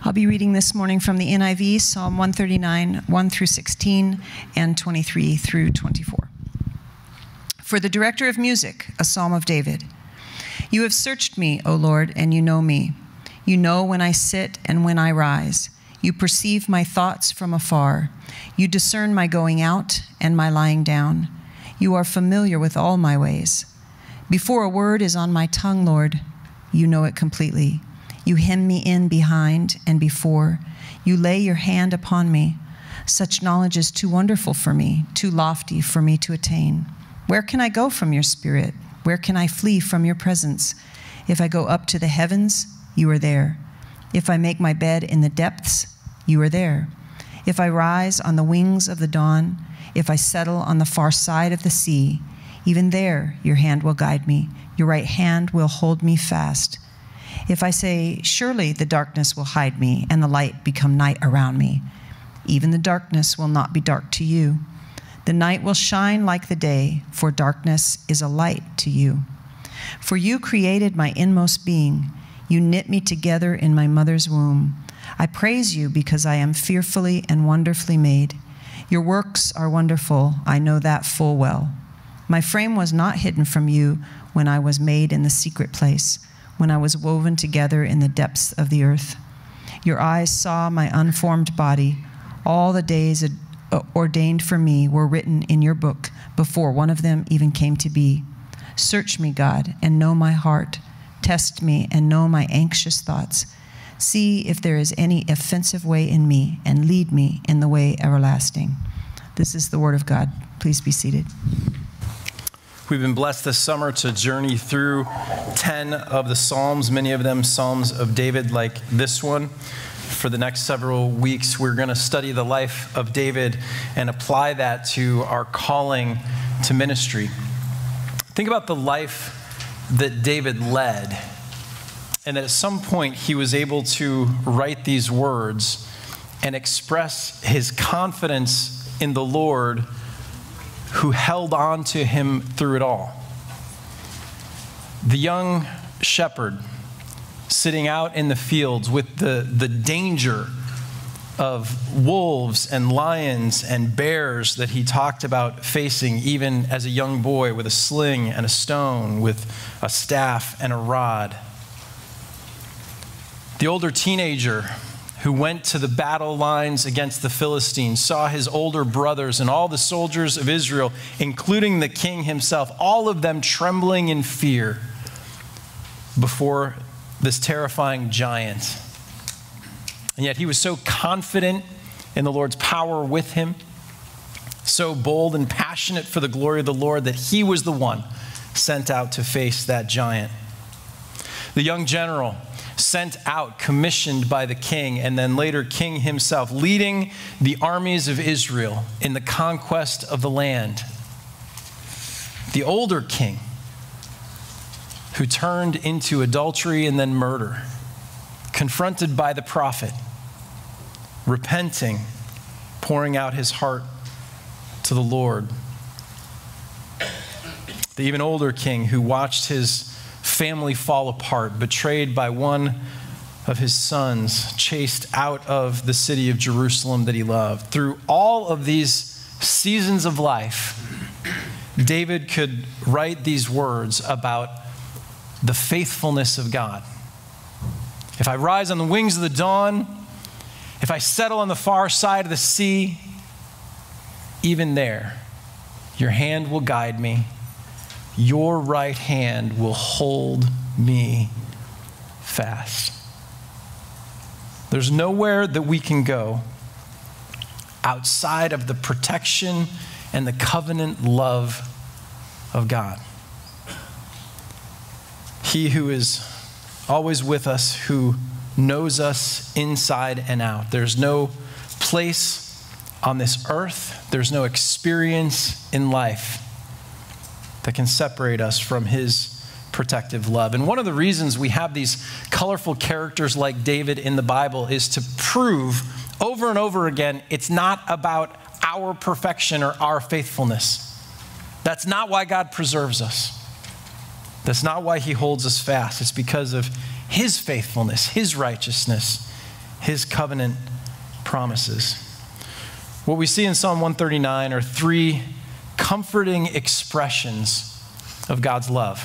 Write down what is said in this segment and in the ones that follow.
I'll be reading this morning from the NIV, Psalm 139, 1 through 16, and 23 through 24. For the director of music, a psalm of David. You have searched me, O Lord, and you know me. You know when I sit and when I rise. You perceive my thoughts from afar. You discern my going out and my lying down. You are familiar with all my ways. Before a word is on my tongue, Lord, you know it completely. You hem me in behind and before. You lay your hand upon me. Such knowledge is too wonderful for me, too lofty for me to attain. Where can I go from your spirit? Where can I flee from your presence? If I go up to the heavens, you are there. If I make my bed in the depths, you are there. If I rise on the wings of the dawn, if I settle on the far side of the sea, even there your hand will guide me. Your right hand will hold me fast. If I say, surely the darkness will hide me and the light become night around me, even the darkness will not be dark to you. The night will shine like the day, for darkness is a light to you. For you created my inmost being. You knit me together in my mother's womb. I praise you because I am fearfully and wonderfully made. Your works are wonderful, I know that full well. My frame was not hidden from you when I was made in the secret place, when I was woven together in the depths of the earth. Your eyes saw my unformed body. All the days ordained for me were written in your book before one of them even came to be. Search me, God, and know my heart. Test me and know my anxious thoughts. See if there is any offensive way in me, and lead me in the way everlasting. This is the word of God. Please be seated. We've been blessed this summer to journey through 10 of the Psalms, many of them Psalms of David like this one. For the next several weeks, we're going to study the life of David and apply that to our calling to ministry. Think about the life that David led, and that at some point he was able to write these words and express his confidence in the Lord who held on to him through it all. The young shepherd sitting out in the fields with the danger of wolves and lions and bears that he talked about facing even as a young boy, with a sling and a stone, with a staff and a rod. The older teenager who went to the battle lines against the Philistines, saw his older brothers and all the soldiers of Israel, including the king himself, all of them trembling in fear before this terrifying giant. And yet he was so confident in the Lord's power with him, so bold and passionate for the glory of the Lord, that he was the one sent out to face that giant. The young general sent out, commissioned by the king, and then later king himself, leading the armies of Israel in the conquest of the land. The older king, who turned into adultery and then murder, confronted by the prophet, repenting, pouring out his heart to the Lord. The even older king who watched his family fall apart, betrayed by one of his sons, chased out of the city of Jerusalem that he loved. Through all of these seasons of life, David could write these words about the faithfulness of God. If I rise on the wings of the dawn, if I settle on the far side of the sea, even there, your hand will guide me. Your right hand will hold me fast. There's nowhere that we can go outside of the protection and the covenant love of God. He who is always with us, who knows us inside and out. There's no place on this earth, there's no experience in life that can separate us from his protective love. And one of the reasons we have these colorful characters like David in the Bible is to prove over and over again it's not about our perfection or our faithfulness. That's not why God preserves us. That's not why he holds us fast. It's because of his faithfulness, his righteousness, his covenant promises. What we see in Psalm 139 are three comforting expressions of God's love.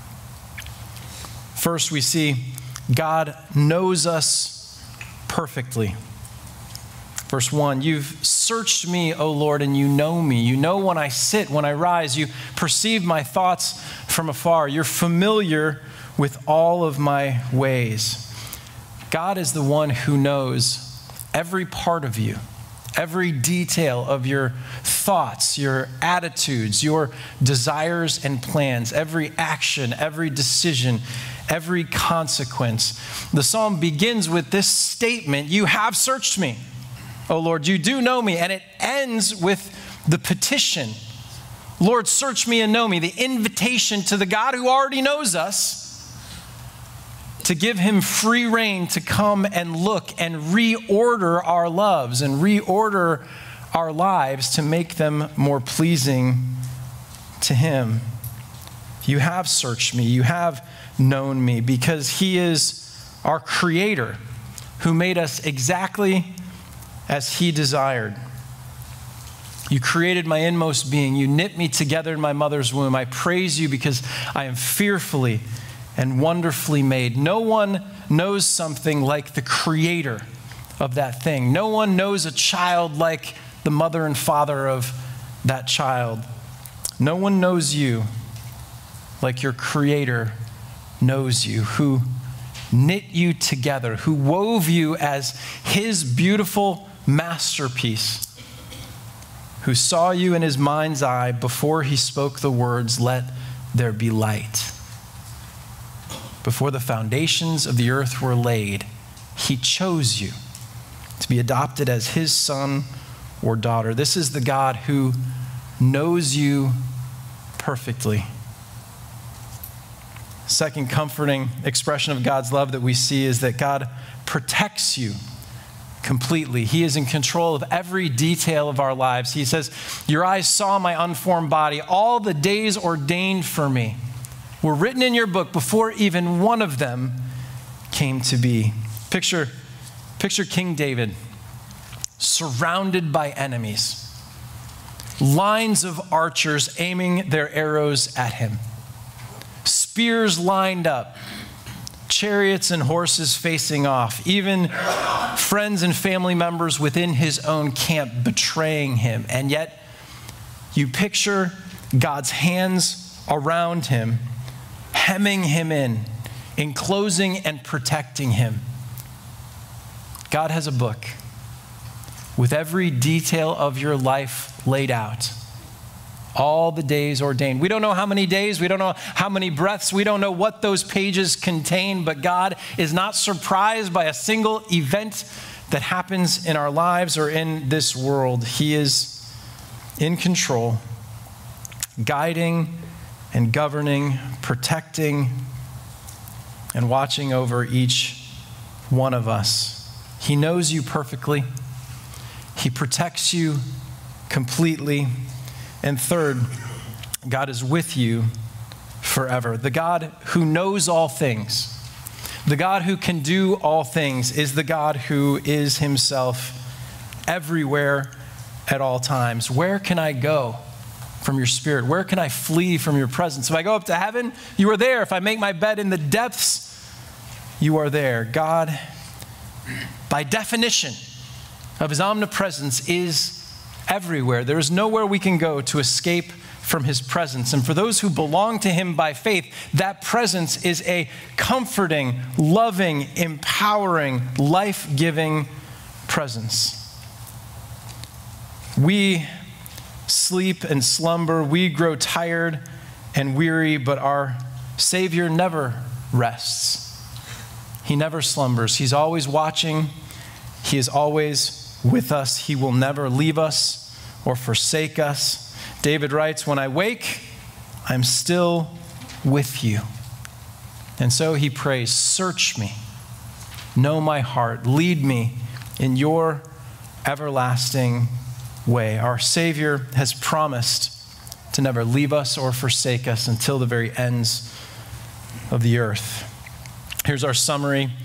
First, we see God knows us perfectly. Verse 1, you've searched me, O Lord, and you know me. You know when I sit, when I rise. You perceive my thoughts from afar. You're familiar with all of my ways. God is the one who knows every part of you, every detail of your thoughts, your attitudes, your desires and plans, every action, every decision, every consequence. The psalm begins with this statement, you have searched me, O Lord, you do know me. And it ends with the petition, Lord, search me and know me, the invitation to the God who already knows us to give him free rein to come and look and reorder our loves and reorder our lives to make them more pleasing to him. You have searched me, you have known me, because he is our creator who made us exactly as he desired. You created my inmost being. You knit me together in my mother's womb. I praise you because I am fearfully and wonderfully made. No one knows something like the creator of that thing. No one knows a child like the mother and father of that child. No one knows you like your creator knows you, who knit you together, who wove you as his beautiful masterpiece, who saw you in his mind's eye before he spoke the words, let there be light. Before the foundations of the earth were laid, he chose you to be adopted as his son or daughter. This is the God who knows you perfectly. Second comforting expression of God's love that we see is that God protects you completely. He is in control of every detail of our lives. He says, your eyes saw my unformed body. All the days ordained for me were written in your book before even one of them came to be. Picture King David surrounded by enemies, lines of archers aiming their arrows at him, spears lined up, chariots and horses facing off, even friends and family members within his own camp betraying him. And yet, you picture God's hands around him, hemming him in, enclosing and protecting him. God has a book with every detail of your life laid out. All the days ordained. We don't know how many days, we don't know how many breaths, we don't know what those pages contain, but God is not surprised by a single event that happens in our lives or in this world. He is in control, guiding and governing, protecting and watching over each one of us. He knows you perfectly. He protects you completely. And third, God is with you forever. The God who knows all things, the God who can do all things, is the God who is himself everywhere at all times. Where can I go from your spirit? Where can I flee from your presence? If I go up to heaven, you are there. If I make my bed in the depths, you are there. God, by definition of his omnipresence, is everywhere. There is nowhere we can go to escape from his presence. And for those who belong to him by faith, that presence is a comforting, loving, empowering, life-giving presence. We sleep and slumber, we grow tired and weary, but our Savior never rests. He never slumbers. He's always watching. He is always with us. He will never leave us or forsake us. David writes, when I wake, I'm still with you. And so he prays, search me, know my heart, lead me in your everlasting way. Our Savior has promised to never leave us or forsake us until the very ends of the earth. Here's our summary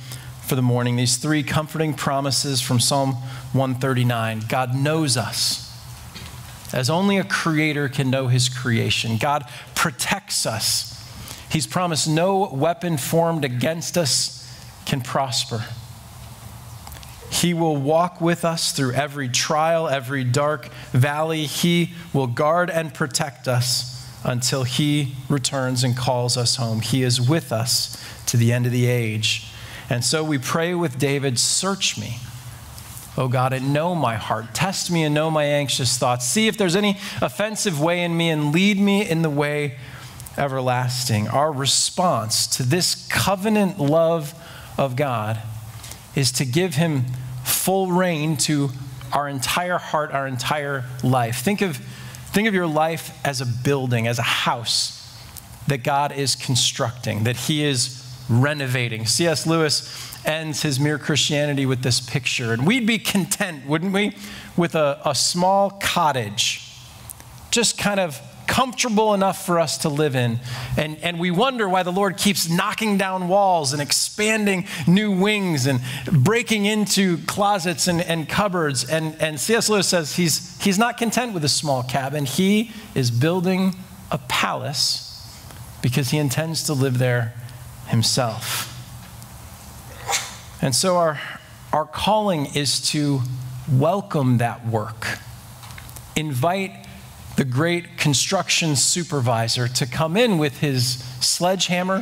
for the morning, these 3 comforting promises from Psalm 139. God knows us as only a creator can know his creation. God protects us. He's promised no weapon formed against us can prosper. He will walk with us through every trial, every dark valley. He will guard and protect us until he returns and calls us home. He is with us to the end of the age. And so we pray with David, search me, O God, and know my heart. Test me and know my anxious thoughts. See if there's any offensive way in me and lead me in the way everlasting. Our response to this covenant love of God is to give him full reign to our entire heart, our entire life. Think of your life as a building, as a house that God is constructing, that he is renovating. C.S. Lewis ends his Mere Christianity with this picture. And we'd be content, wouldn't we, with a small cottage, just kind of comfortable enough for us to live in. And we wonder why the Lord keeps knocking down walls and expanding new wings and breaking into closets and cupboards. And C.S. Lewis says he's not content with a small cabin. He is building a palace because he intends to live there himself. And so our calling is to welcome that work. Invite the great construction supervisor to come in with his sledgehammer,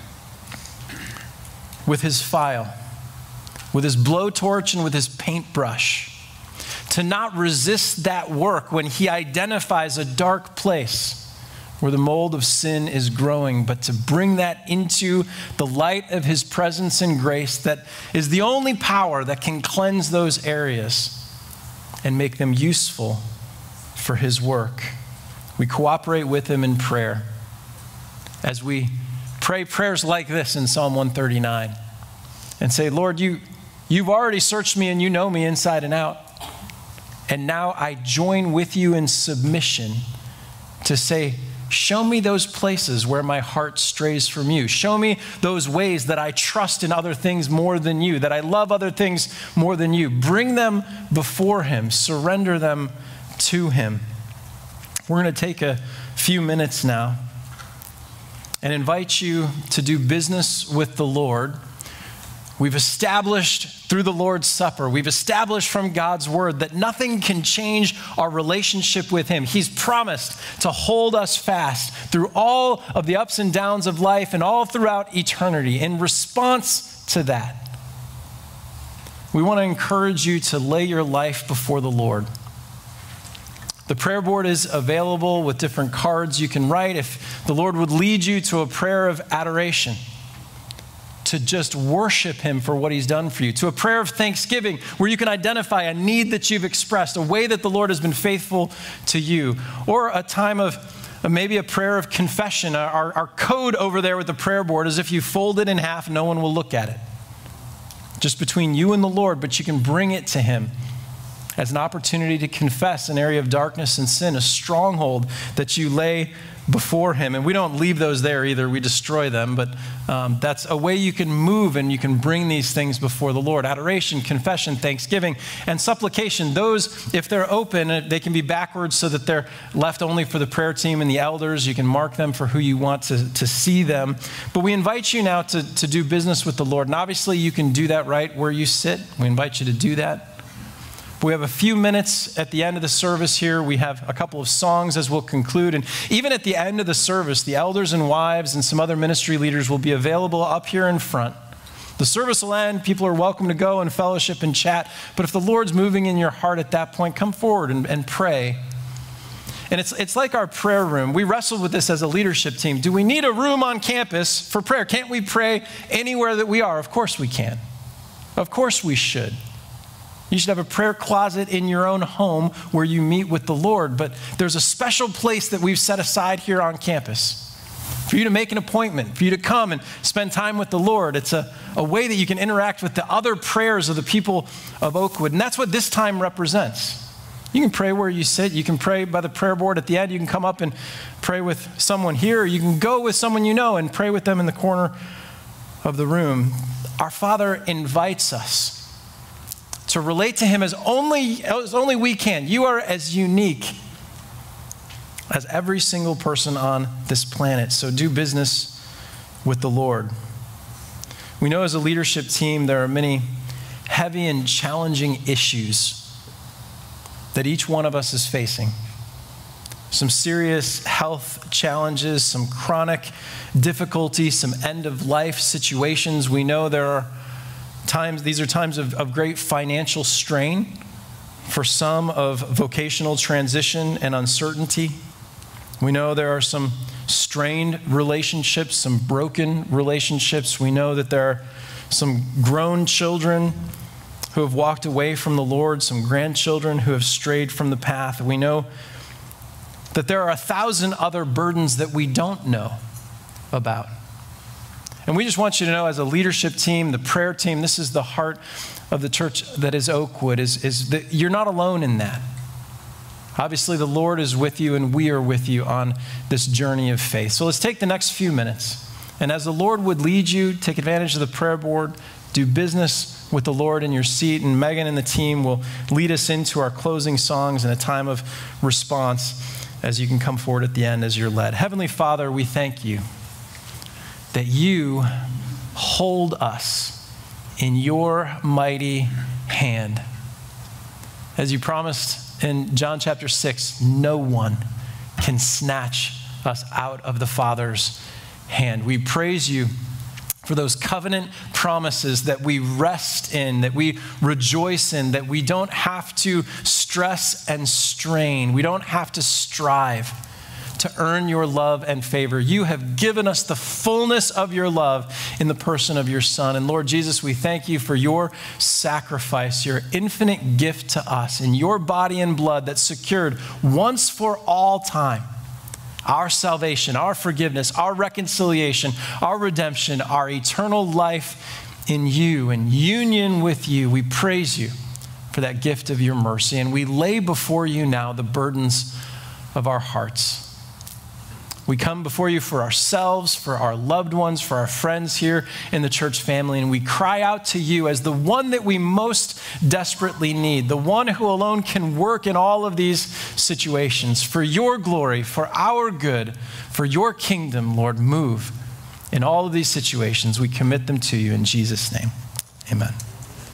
with his file, with his blowtorch, and with his paintbrush. To not resist that work when he identifies a dark place where the mold of sin is growing, but to bring that into the light of his presence and grace that is the only power that can cleanse those areas and make them useful for his work. We cooperate with him in prayer as we pray prayers like this in Psalm 139 and say, Lord, you've already searched me and you know me inside and out. And now I join with you in submission to say, show me those places where my heart strays from you. Show me those ways that I trust in other things more than you, that I love other things more than you. Bring them before him. Surrender them to him. We're going to take a few minutes now and invite you to do business with the Lord. We've established through the Lord's Supper, we've established from God's word that nothing can change our relationship with him. He's promised to hold us fast through all of the ups and downs of life and all throughout eternity. In response to that, we want to encourage you to lay your life before the Lord. The prayer board is available with different cards you can write. If the Lord would lead you to a prayer of adoration, to just worship him for what he's done for you, to a prayer of thanksgiving where you can identify a need that you've expressed, a way that the Lord has been faithful to you, or a time of maybe a prayer of confession. Our code over there with the prayer board is if you fold it in half, no one will look at it. Just between you and the Lord, but you can bring it to him as an opportunity to confess an area of darkness and sin, a stronghold that you lay before him. And we don't leave those there either. We destroy them. But that's a way you can move and you can bring these things before the Lord. Adoration, confession, thanksgiving, and supplication. Those, if they're open, they can be backwards so that they're left only for the prayer team and the elders. You can mark them for who you want to see them. But we invite you now to do business with the Lord. And obviously you can do that right where you sit. We invite you to do that. We have a few minutes at the end of the service here. We have a couple of songs as we'll conclude. And even at the end of the service, the elders and wives and some other ministry leaders will be available up here in front. The service will end. People are welcome to go and fellowship and chat. But if the Lord's moving in your heart at that point, come forward and pray. And it's like our prayer room. We wrestled with this as a leadership team. Do we need a room on campus for prayer? Can't we pray anywhere that we are? Of course we can. Of course we should. You should have a prayer closet in your own home where you meet with the Lord. But there's a special place that we've set aside here on campus for you to make an appointment, for you to come and spend time with the Lord. It's a way that you can interact with the other prayers of the people of Oakwood. And that's what this time represents. You can pray where you sit. You can pray by the prayer board at the end. You can come up and pray with someone here. You can go with someone you know and pray with them in the corner of the room. our Father invites us to relate to him as only we can. You are as unique as every single person on this planet. So do business with the Lord. We know as a leadership team there are many heavy and challenging issues that each one of us is facing. Some serious health challenges, some chronic difficulties, some end-of-life situations. We know there are times, these are times of great financial strain, for some of vocational transition and uncertainty. We know there are some strained relationships, some broken relationships. We know that there are some grown children who have walked away from the Lord, some grandchildren who have strayed from the path. We know that there are 1,000 other burdens that we don't know about. And we just want you to know, as a leadership team, the prayer team, this is the heart of the church that is Oakwood, is that you're not alone in that. Obviously, the Lord is with you, and we are with you on this journey of faith. So let's take the next few minutes. And as the Lord would lead you, take advantage of the prayer board, do business with the Lord in your seat, and Megan and the team will lead us into our closing songs and a time of response as you can come forward at the end as you're led. Heavenly Father, we thank you that you hold us in your mighty hand. As you promised in John chapter 6, no one can snatch us out of the Father's hand. We praise you for those covenant promises that we rest in, that we rejoice in, that we don't have to stress and strain. We don't have to strive to earn your love and favor. You have given us the fullness of your love in the person of your Son. And Lord Jesus, we thank you for your sacrifice, your infinite gift to us in your body and blood that secured once for all time our salvation, our forgiveness, our reconciliation, our redemption, our eternal life in you and union with you. We praise you for that gift of your mercy. And we lay before you now the burdens of our hearts. We come before you for ourselves, for our loved ones, for our friends here in the church family, and we cry out to you as the one that we most desperately need, the one who alone can work in all of these situations. For your glory, for our good, for your kingdom, Lord, move in all of these situations. We commit them to you in Jesus' name. Amen.